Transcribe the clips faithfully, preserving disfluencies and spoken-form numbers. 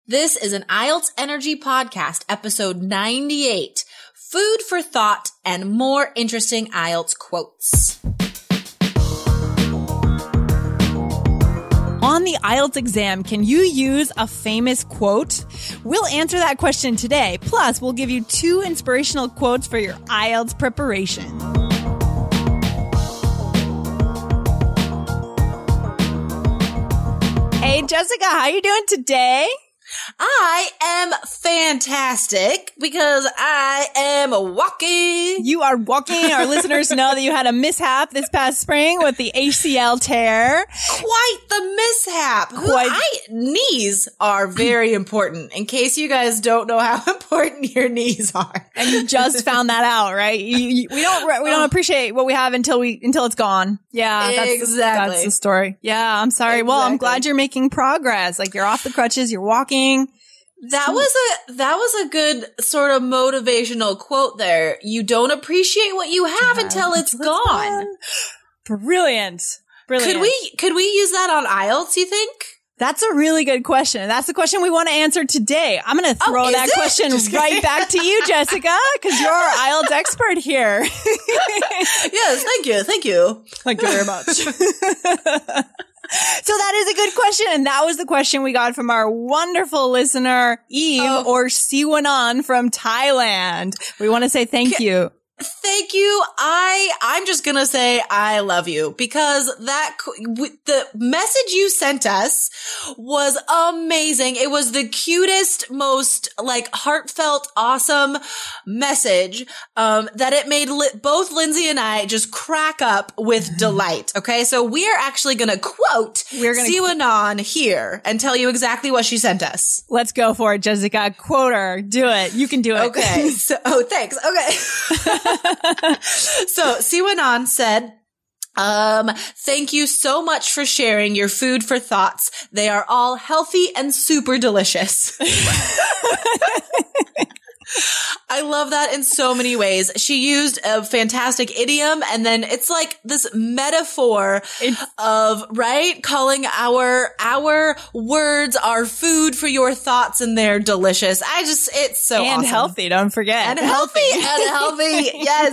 This is an I E L T S Energy Podcast, episode ninety-eight, Food for Thought and More Interesting I E L T S Quotes. On the I E L T S exam, can you use a famous quote? We'll answer that question today. Plus, we'll give you two inspirational quotes for your I E L T S preparation. Hey, Jessica, how are you doing today? I am fantastic because I am walking. You are walking. Our listeners know that you had a mishap this past spring with the A C L tear. Quite the mishap. Quite. I, knees are very important, in case you guys don't know how important your knees are. And you just found that out, right? You, you, we don't we don't appreciate what we have until we until it's gone. Yeah, that's, exactly. That's the story. Yeah, I'm sorry. Exactly. Well, I'm glad you're making progress. Like, you're off the crutches, you're walking. That was a that was a good sort of motivational quote there. You don't appreciate what you have Yeah, until it's until it's gone. gone. Brilliant. Brilliant. Could we could we use that on I E L T S, you think? That's a really good question. That's the question we want to answer today. I'm going to throw Oh, that is it? question Just right kidding. back to you, Jessica, because you're our I E L T S expert here. Yes, thank you, thank you. Thank you very much. So that is a good question. And that was the question we got from our wonderful listener, Eve, Oh. or Siwanan from Thailand. We want to say thank you. Thank you. I, I'm just going to say I love you because that, w- the message you sent us was amazing. It was the cutest, most like heartfelt, awesome message, um, that it made li- both Lindsay and I just crack up with delight. Okay. So we are actually going to quote We're gonna- Siwanan here and tell you exactly what she sent us. Let's go for it, Jessica. Quote her. Do it. You can do it. Okay. So, oh, thanks. Okay. So Siwanan said, um, thank you so much for sharing your food for thoughts. They are all healthy and super delicious. I love that in so many ways. She used a fantastic idiom, and then it's like this metaphor It's- of, right? Calling our, our words our food for your thoughts, and they're delicious. I just, it's so And awesome. healthy. Don't forget. And healthy. And healthy.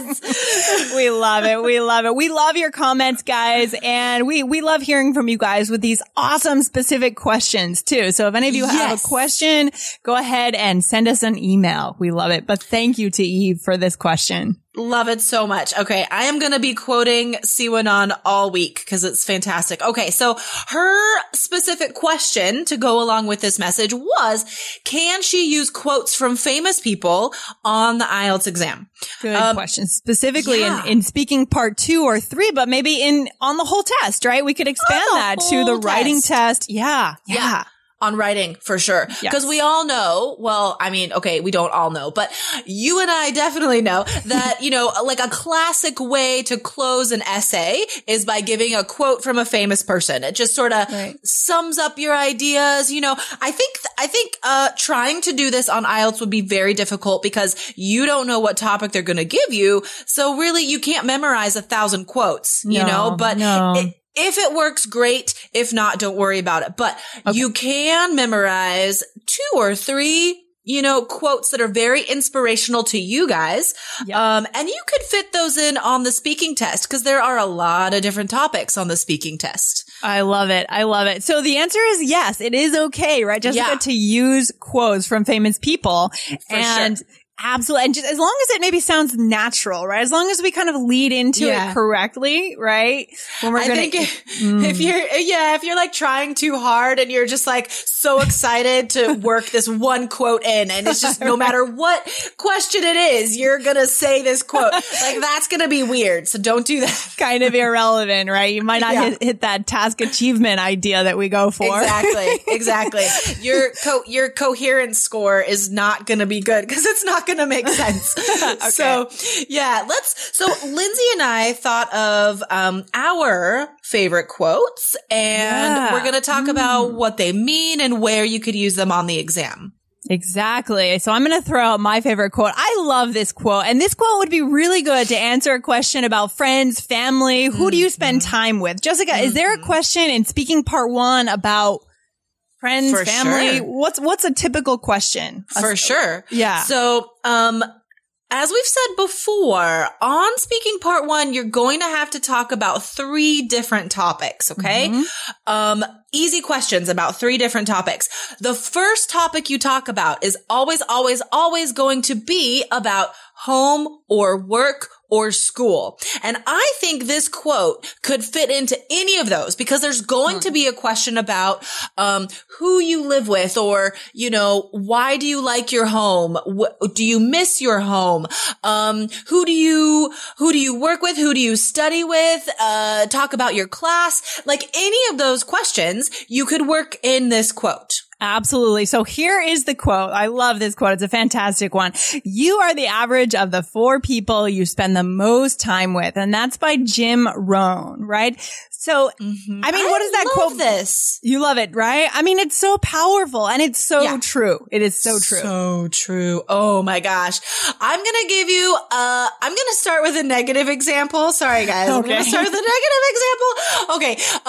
Yes. We love it. We love it. We love your comments, guys. And we, we love hearing from you guys with these awesome specific questions too. So if any of you have Yes. a question, go ahead and send us an email. We love it. But thank you to Eve for this question. Love it so much. Okay. I am going to be quoting Siwanan all week because it's fantastic. Okay. So her specific question to go along with this message was, can she use quotes from famous people on the I E L T S exam? Good Um, question. Specifically yeah. in, in speaking part two or three, but maybe in, on the whole test, right? We could expand the that to the whole writing test. test. Yeah. Yeah. Yeah. On writing, for sure. Yes. Because we all know, well, I mean, okay, we don't all know, but you and I definitely know that, you know, like a classic way to close an essay is by giving a quote from a famous person. It just sort of Right. sums up your ideas. You know, I think, I think, uh, trying to do this on I E L T S would be very difficult because you don't know what topic they're going to give you. So really, you can't memorize a thousand quotes, you No, know, but no. it, if it works, great. If not, don't worry about it. But you can memorize two or three, you know, quotes that are very inspirational to you guys. Yep. Um, and you could fit those in on the speaking test because there are a lot of different topics on the speaking test. I love it. I love it. So the answer is yes, it is okay, right, Jessica, Yeah. to use quotes from famous people. For and sure. absolutely. And just as long as it maybe sounds natural, right? As long as we kind of lead into Yeah. it correctly, right? When we're I gonna, think if, if you're, yeah, if you're like trying too hard and you're just like so excited to work this one quote in and it's just no matter what question it is, you're going to say this quote. Like that's going to be weird. So don't do that. kind of irrelevant, right? You might not Yeah. hit, hit that task achievement idea that we go for. Exactly. Exactly. Your co- your coherence score is not going to be good because it's not going to make sense. So yeah, let's, so Lindsay and I thought of, um, our favorite quotes and Yeah. we're going to talk about what they mean and where you could use them on the exam. Exactly. So I'm going to throw out my favorite quote. I love this quote. And this quote would be really good to answer a question about friends, family. Who do you spend time with? Jessica, is there a question in speaking part one about Friends, For family. sure. What's what's a typical question? For sure. Yeah. So, um, as we've said before, on Speaking Part One, you're going to have to talk about three different topics, okay? Mm-hmm. Um, easy questions about three different topics. The first topic you talk about is always, always, always going to be about home or work or school. And I think this quote could fit into any of those because there's going to be a question about um who you live with, or, you know, why do you like your home? What, do you miss your home? Um, who do you, who do you work with? Who do you study with? Uh, talk about your class. Like any of those questions, you could work in this quote. Absolutely. So here is the quote. I love this quote. It's a fantastic one. You are the average of the four people you spend the most time with. And that's by Jim Rohn, right? So, mm-hmm. I mean, what I is that love quote? This. You love it, right? I mean, it's so powerful and it's so yeah. true. It is so true. So true. Oh my gosh. I'm going to give you, uh, I'm going to start with a negative example. Sorry guys. Okay. I'm going to start with a negative example. Okay.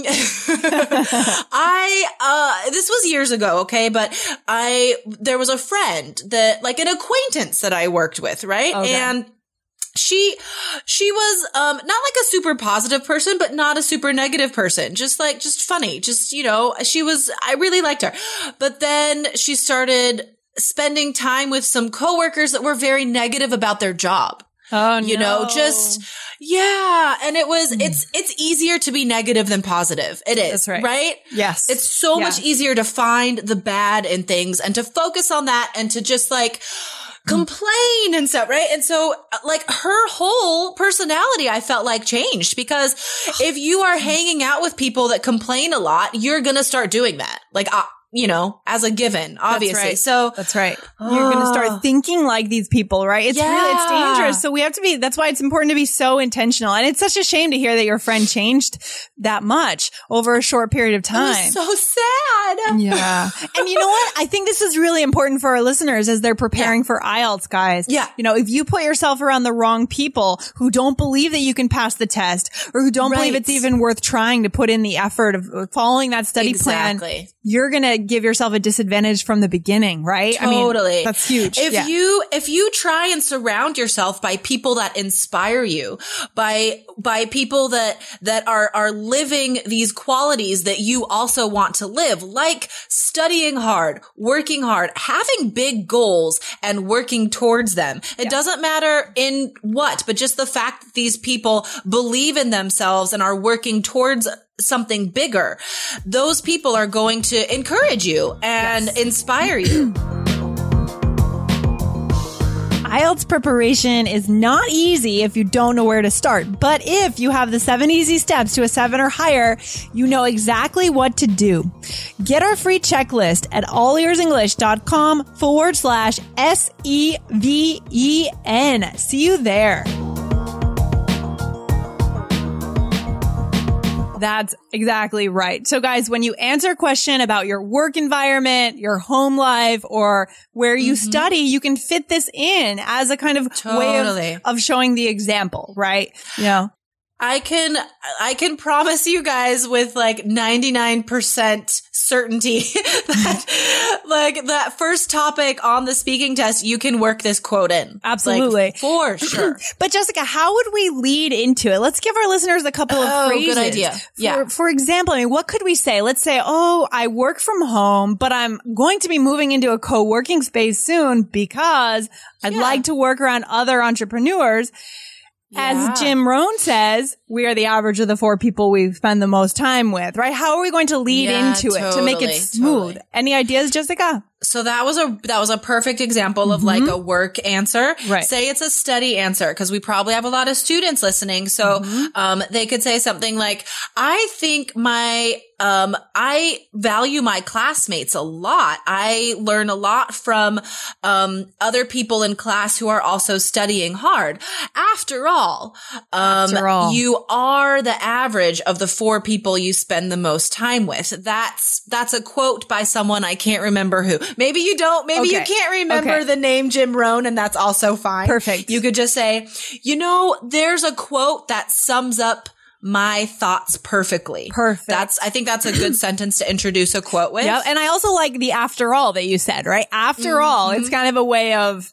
Um, I, uh, this was years ago. Okay. But I, there was a friend that, like an acquaintance that I worked with, right? Okay. And She, she was, um, not like a super positive person, but not a super negative person. Just like, just funny. Just, you know, she was, I really liked her. But then she started spending time with some coworkers that were very negative about their job. Oh, no. You know, just, yeah. And it was, mm. it's, it's easier to be negative than positive. It is. That's right. Right? Yes. It's so yeah. much easier to find the bad in things and to focus on that and to just like, complain and stuff, right? And so, like, her whole personality, I felt like changed because if you are hanging out with people that complain a lot, you're gonna start doing that. Like, uh, you know, as a given, obviously. That's right. So that's right. You're going to start thinking like these people, right? It's yeah. really, it's dangerous. So we have to be, that's why it's important to be so intentional. And it's such a shame to hear that your friend changed that much over a short period of time. It was so sad. Yeah. And you know what? I think this is really important for our listeners as they're preparing yeah. for I E L T S, guys. Yeah. You know, if you put yourself around the wrong people who don't believe that you can pass the test or who don't right. believe it's even worth trying to put in the effort of following that study exactly. plan, you're going to give yourself a disadvantage from the beginning, right? Totally. I mean, that's huge. If yeah. you, if you try and surround yourself by people that inspire you, by, by people that, that are, are living these qualities that you also want to live, like studying hard, working hard, having big goals and working towards them. It yeah. doesn't matter in what, but just the fact that these people believe in themselves and are working towards something bigger. Those people are going to encourage you and yes. inspire you. I E L T S preparation is not easy if you don't know where to start. But if you have the seven easy steps to a seven or higher, you know exactly what to do. Get our free checklist at allearsenglish.com forward slash S E V E N. See you there. That's exactly right. So guys, when you answer a question about your work environment, your home life, or where you mm-hmm. study, you can fit this in as a kind of totally. way of, of showing the example, right? You know? I can, I can promise you guys with like ninety-nine percent certainty that like that first topic on the speaking test, you can work this quote in. Absolutely. Like, for sure. But Jessica, how would we lead into it? Let's give our listeners a couple of oh, phrases. Good idea. Yeah. For, for example, I mean, what could we say? Let's say, oh, I work from home, but I'm going to be moving into a co-working space soon because I'd yeah. like to work around other entrepreneurs. Yeah. As Jim Rohn says, we are the average of the four people we spend the most time with, right? How are we going to lead yeah, into totally, it to make it smooth? Totally. Any ideas, Jessica? So that was a, that was a perfect example of mm-hmm. like a work answer. Right. Say it's a study answer because we probably have a lot of students listening. So, mm-hmm. um, they could say something like, I think my, um, I value my classmates a lot. I learn a lot from, um, other people in class who are also studying hard. After all, um, After all. you are the average of the four people you spend the most time with. That's, that's a quote by someone I can't remember who. Maybe you don't. Maybe okay. you can't remember okay. the name Jim Rohn, and that's also fine. Perfect. You could just say, you know, there's a quote that sums up my thoughts perfectly. Perfect. That's, I think that's a good sentence to introduce a quote with. Yep. And I also like the after all that you said, right? After mm-hmm. all, it's kind of a way of,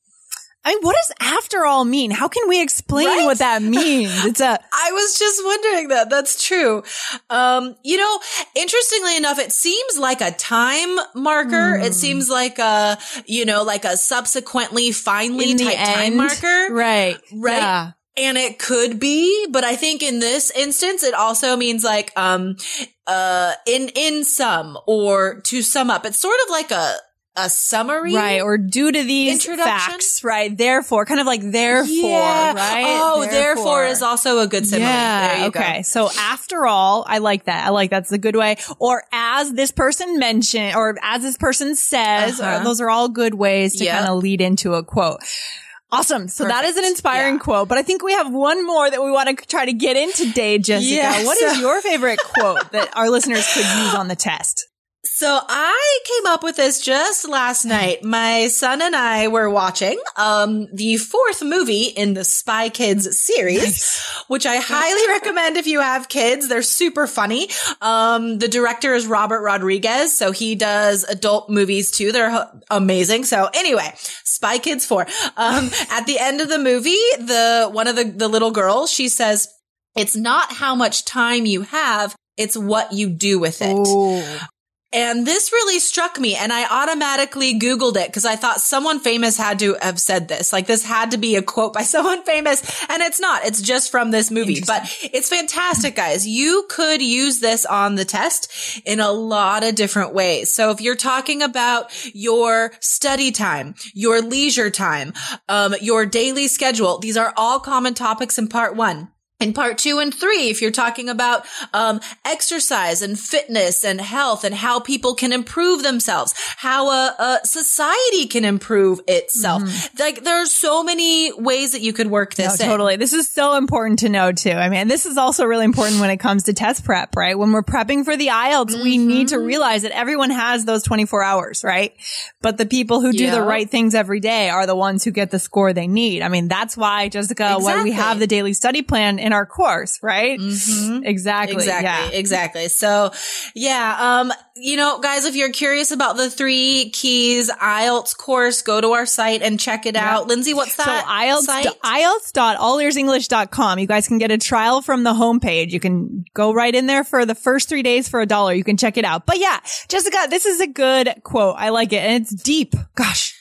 I mean, what does after all mean? How can we explain right? what that means? It's a, I was just wondering that. That's true. Um, you know, interestingly enough, it seems like a time marker. Mm. It seems like a, you know, like a subsequently, finally type end. time marker. Right. Right. Yeah. And it could be, but I think in this instance, it also means like, um, uh, in, in sum or to sum up. It's sort of like a, a summary. Right. Or due to these facts, right? Therefore, kind of like therefore, yeah. right? Oh, therefore. therefore is also a good simile. Yeah. There you okay. go. So after all, I like that. I like that's a good way. Or as this person mentioned, or as this person says, uh-huh. those are all good ways to yep. kind of lead into a quote. Awesome. So Perfect. That is an inspiring yeah. quote, but I think we have one more that we want to try to get in today, Jessica. Yes. What is your favorite quote that our listeners could use on the test? So I came up with this just last night. My son and I were watching um the fourth movie in the Spy Kids series, nice. which I highly recommend if you have kids. They're super funny. Um the director is Robert Rodriguez, so he does adult movies too. They're h- amazing. So anyway, Spy Kids four. Um at the end of the movie, the one of the the little girls, she says, "It's not how much time you have, it's what you do with it." Ooh. And this really struck me, and I automatically Googled it because I thought someone famous had to have said this. Like, this had to be a quote by someone famous, and it's not. It's just from this movie. But it's fantastic, guys. You could use this on the test in a lot of different ways. So if you're talking about your study time, your leisure time, um, your daily schedule, these are all common topics in part one. In part two and three, if you're talking about um exercise and fitness and health and how people can improve themselves, how a, a society can improve itself. Mm-hmm. Like, there are so many ways that you could work this no, in. Totally. This is so important to know too. I mean, this is also really important when it comes to test prep, right? When we're prepping for the I E L T S, mm-hmm. we need to realize that everyone has those twenty-four hours, right? But the people who do yeah. the right things every day are the ones who get the score they need. I mean, that's why, Jessica, exactly. why we have the daily study plan in our course, right? Mm-hmm. Exactly. Exactly. Yeah. Exactly. So, yeah. Um, you know, guys, if you're curious about the three keys I E L T S course, go to our site and check it out. Yeah. Lindsay, what's that? So I E L T S, site? I E L T S dot all ears english dot com. You guys can get a trial from the homepage. You can go right in there for the first three days for a dollar. You can check it out. But yeah, Jessica, this is a good quote. I like it. And it's deep. Gosh.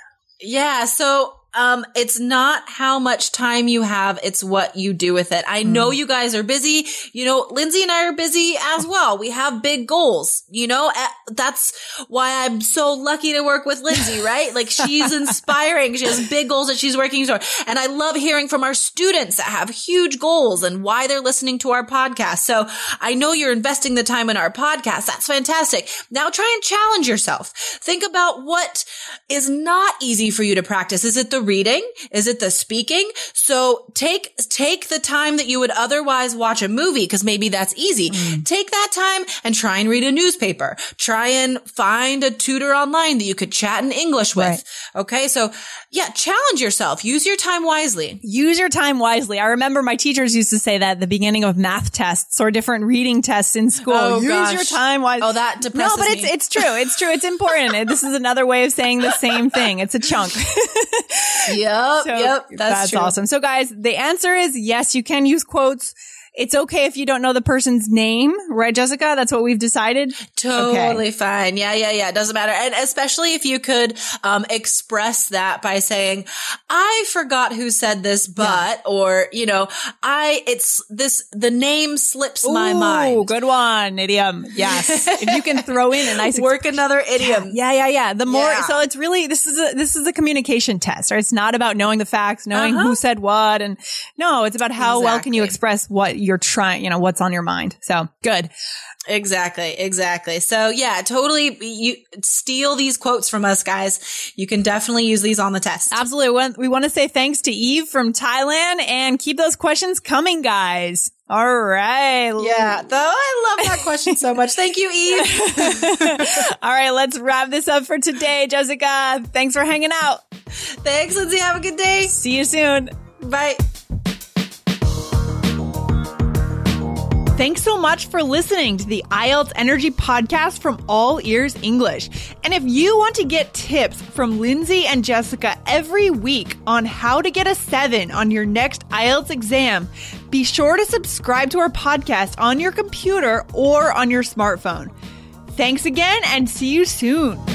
Yeah. So, Um, it's not how much time you have, it's what you do with it. I know mm. you guys are busy. You know, Lindsay and I are busy as well. We have big goals, you know, that's why I'm so lucky to work with Lindsay, right? Like, she's inspiring. She has big goals that she's working toward. And I love hearing from our students that have huge goals and why they're listening to our podcast. So I know you're investing the time in our podcast. That's fantastic. Now try and challenge yourself. Think about what is not easy for you to practice. Is it the reading? Is it the speaking? So take, take the time that you would otherwise watch a movie, because maybe that's easy. Mm. Take that time and try and read a newspaper. Try and find a tutor online that you could chat in English with. Right. Okay. So yeah, challenge yourself. Use your time wisely. Use your time wisely. I remember my teachers used to say that at the beginning of math tests or different reading tests in school. Oh, Use gosh. your time wisely. Oh, that depresses me. No, but it's, me. it's true. It's true. It's important. This is another way of saying the same thing. It's a chunk. Yep. So yep. That's, that's true. awesome. So guys, the answer is yes, you can use quotes. It's okay if you don't know the person's name, right, Jessica? That's what we've decided. Totally okay. fine. Yeah, yeah, yeah. It doesn't matter. And especially if you could um express that by saying, I forgot who said this, but, yeah. or, you know, I, it's this, the name slips Ooh, my mind. Good one. Idiom. Yes. If you can throw in a nice, work another idiom. Yeah, yeah, yeah. The more, yeah. so it's really, this is a, this is a communication test, right? It's not about knowing the facts, knowing uh-huh. who said what. And no, it's about how exactly. well can you express what you're trying, you know, what's on your mind. So good. Exactly. Exactly. So yeah, totally. You steal these quotes from us, guys. You can definitely use these on the test. Absolutely. We want to say thanks to Eve from Thailand, and keep those questions coming, guys. All right. Yeah. Though I love that question so much. Thank you, Eve. All right. Let's wrap this up for today. Jessica, thanks for hanging out. Thanks, Lindsay. Have a good day. See you soon. Bye. Thanks so much for listening to the I E L T S Energy Podcast from All Ears English. And if you want to get tips from Lindsay and Jessica every week on how to get a seven on your next I E L T S exam, be sure to subscribe to our podcast on your computer or on your smartphone. Thanks again and see you soon.